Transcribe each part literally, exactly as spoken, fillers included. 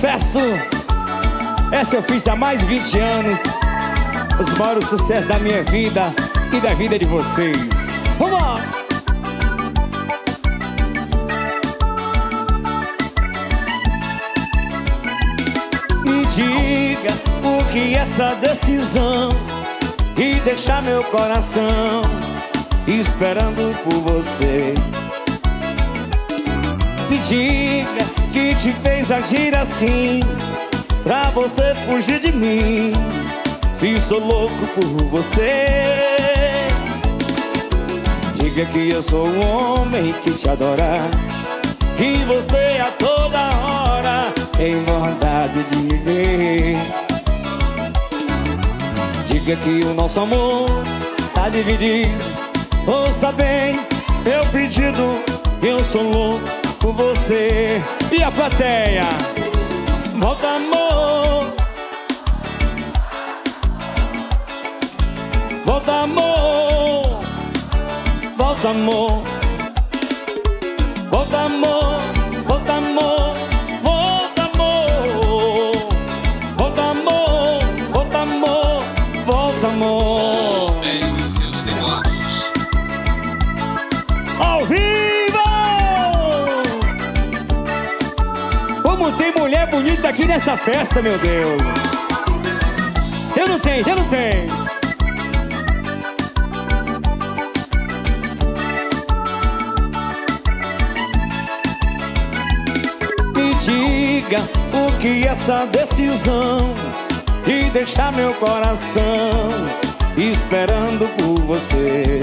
sucesso. Essa eu fiz há mais de vinte anos. Os maiores sucessos da minha vida e da vida de vocês. Vamos lá! Me diga o que é essa decisão de deixar meu coração esperando por você. Me diga que te fez agir assim pra você fugir de mim, se sou louco por você. Diga que eu sou um homem que te adora, que você a toda hora tem vontade de me ver. Diga que o nosso amor tá dividido. Ouça bem meu pedido, eu sou louco por você. E a plateia? Volta, amor. Volta, amor. Volta, amor. Volta, amor. Volta, amor. Volta, amor. Volta, amor. Volta, amor. Volta, amor. Bem, os seus teclados. Ao vivo! Como tem mulher bonita aqui nessa festa, meu Deus. Eu não tenho, eu não tenho. Me diga o que é essa decisão de deixar meu coração esperando por você.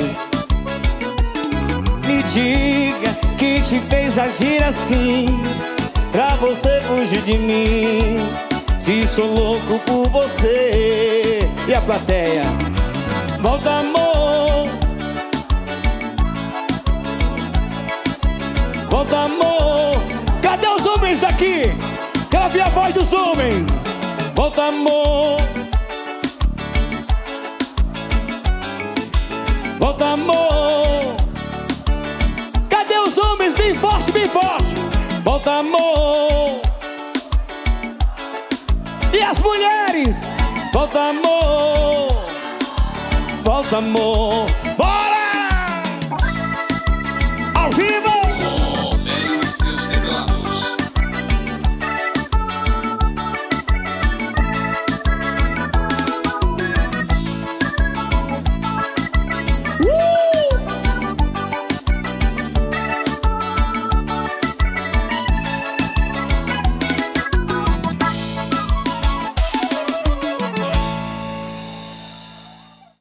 Me diga que te fez agir assim pra você fugir de mim, se sou louco por você. E a plateia? Volta, amor. Volta, amor. Cadê os homens daqui? Quero ouvir a voz dos homens. Volta, amor. Volta, amor. Cadê os homens? Bem forte, bem forte. Volta, amor. E as mulheres? Volta, amor. Volta, amor. Vai!